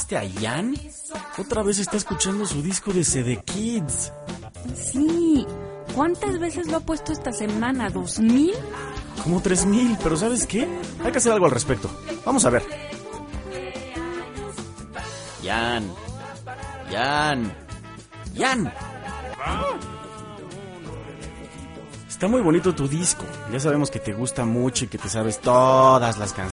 viste a Jan? Otra vez está escuchando su disco de CD Kids. Sí. ¿Cuántas veces lo ha puesto esta semana? ¿2,000? Como 3,000, pero ¿sabes qué? Hay que hacer algo al respecto. Vamos a ver. Jan. Está muy bonito tu disco. Ya sabemos que te gusta mucho y que te sabes todas las canciones.